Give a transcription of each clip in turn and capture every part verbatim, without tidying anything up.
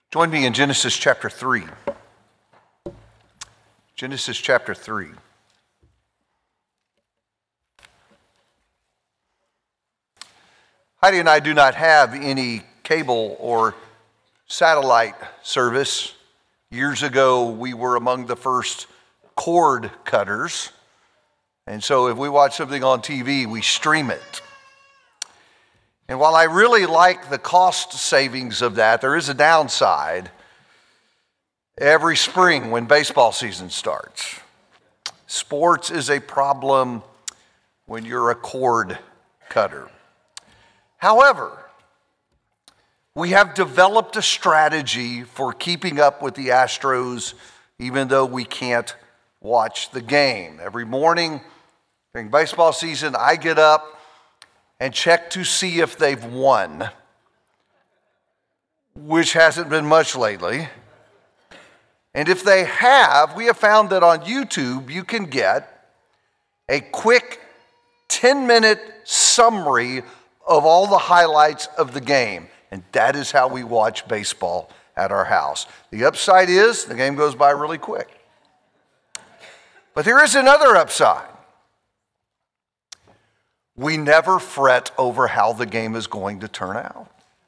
Join me in Genesis chapter three. Genesis chapter three. Heidi and I do not have any cable or satellite service. Years ago, we were among the first cord cutters. And so if we watch something on T V, we stream it. And while I really like the cost savings of that, there is a downside. Every spring when baseball season starts, sports is a problem when you're a cord cutter. However, we have developed a strategy for keeping up with the Astros, even though we can't watch the game. Every morning during baseball season, I get up and check to see if they've won, which hasn't been much lately. And if they have, we have found that on YouTube you can get a quick ten-minute summary of all the highlights of the game. And that is how we watch baseball at our house. The upside is the game goes by really quick. But there is another upside. We never fret over how the game is going to turn out.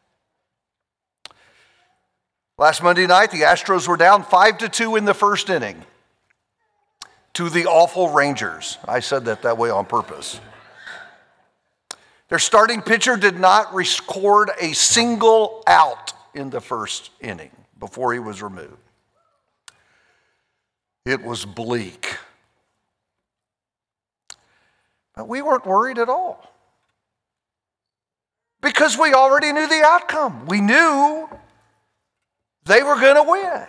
Last Monday night, the Astros were down five to two in the first inning to the awful Rangers. I said that that way on purpose. Their starting pitcher did not record a single out in the first inning before he was removed. It was bleak. But we weren't worried at all because we already knew the outcome. We knew they were going to win.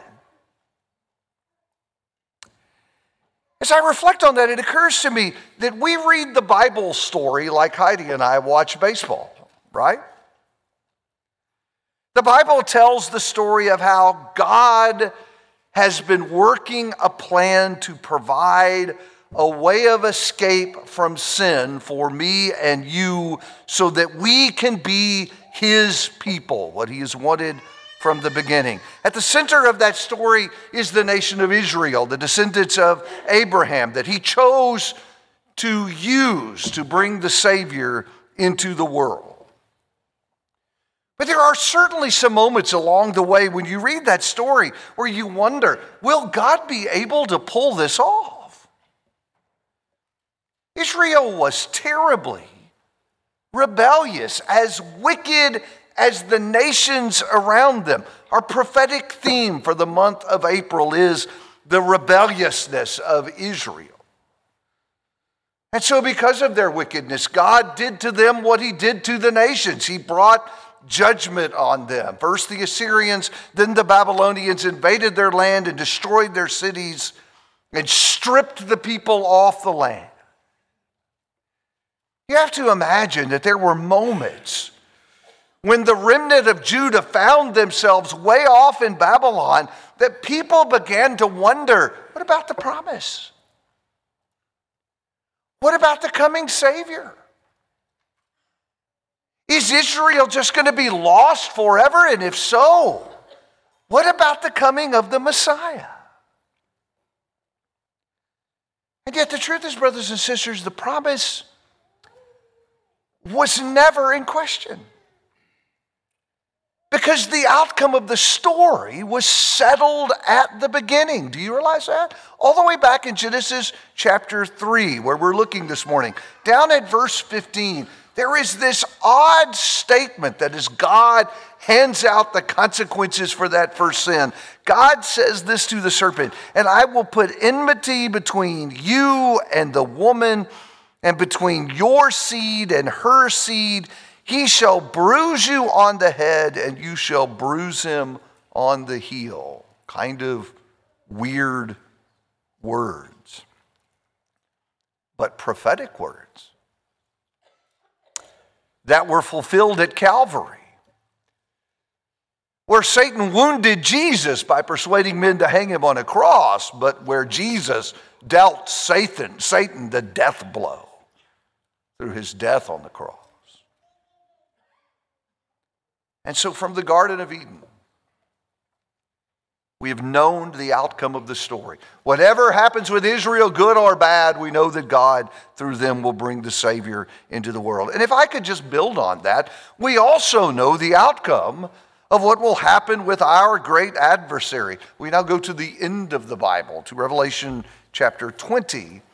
As I reflect on that, it occurs to me that we read the Bible story like Heidi and I watch baseball, right? The Bible tells the story of how God has been working a plan to provide a way of escape from sin for me and you so that we can be his people, what he has wanted from the beginning. At the center of that story is the nation of Israel, the descendants of Abraham that he chose to use to bring the Savior into the world. But there are certainly some moments along the way when you read that story where you wonder, will God be able to pull this off? Israel was terribly rebellious, as wicked as the nations around them. Our prophetic theme for the month of April is the rebelliousness of Israel. And so because of their wickedness, God did to them what he did to the nations. He brought judgment on them. First the Assyrians, then the Babylonians invaded their land and destroyed their cities and stripped the people off the land. You have to imagine that there were moments when the remnant of Judah found themselves way off in Babylon that people began to wonder, what about the promise? What about the coming Savior? Is Israel just going to be lost forever? And if so, what about the coming of the Messiah? And yet the truth is, brothers and sisters, the promise was never in question. Because the outcome of the story was settled at the beginning. Do you realize that? All the way back in Genesis chapter three, where we're looking this morning, down at verse fifteen, there is this odd statement that as God hands out the consequences for that first sin, God says this to the serpent, and I will put enmity between you and the woman, and between your seed and her seed. He shall bruise you on the head, and you shall bruise him on the heel. Kind of weird words, but prophetic words that were fulfilled at Calvary, where Satan wounded Jesus by persuading men to hang him on a cross, but where Jesus dealt Satan, Satan the death blow through his death on the cross. And so from the Garden of Eden, We have known the outcome of the story. Whatever happens with Israel, good or bad, we know that God, through them, will bring the Savior into the world. And if I could just build on that, we also know the outcome of what will happen with our great adversary. We now go to the end of the Bible, to Revelation chapter twenty.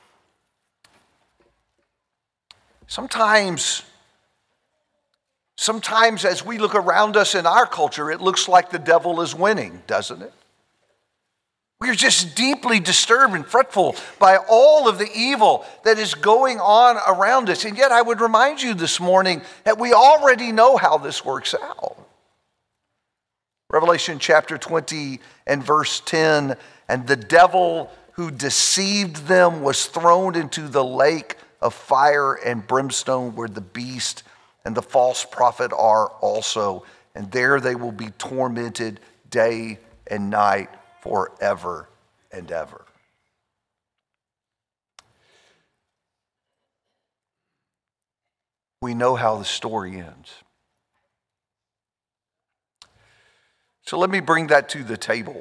Sometimes, sometimes as we look around us in our culture, it looks like the devil is winning, doesn't it? We're just deeply disturbed and fretful by all of the evil that is going on around us. And yet I would remind you this morning that we already know how this works out. Revelation chapter twenty and verse ten, and the devil who deceived them was thrown into the lake of fire and brimstone where the beast and the false prophet are also. And there they will be tormented day and night forever and ever. We know how the story ends. So let me bring that to the table.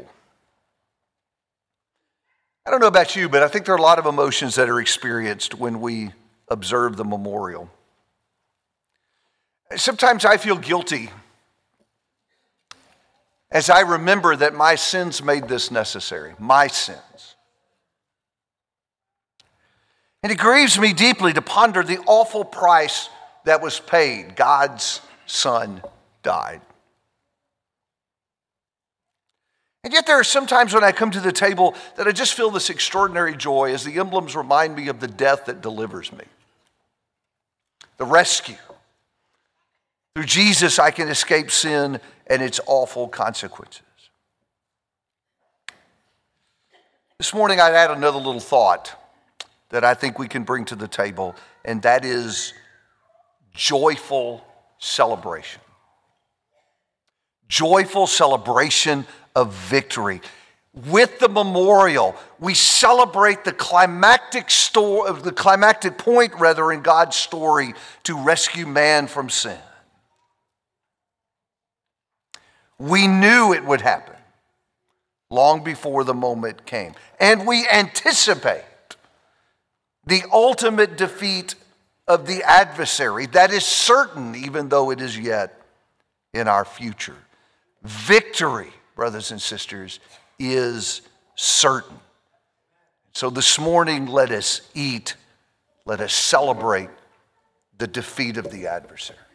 I don't know about you, but I think there are a lot of emotions that are experienced when we observe the memorial. Sometimes I feel guilty as I remember that my sins made this necessary, my sins. And it grieves me deeply to ponder the awful price that was paid. God's Son died. And yet there are some times when I come to the table that I just feel this extraordinary joy as the emblems remind me of the death that delivers me, the rescue. Through Jesus, I can escape sin and its awful consequences. This morning, I'd add another little thought that I think we can bring to the table, and that is joyful celebration. Joyful celebration of victory. With the memorial, we celebrate the climactic story, the climactic point, rather, in God's story to rescue man from sin. We knew it would happen long before the moment came. And we anticipate the ultimate defeat of the adversary. That is certain, even though it is yet in our future. Victory, brothers and sisters, is certain. So this morning, let us eat, let us celebrate the defeat of the adversary.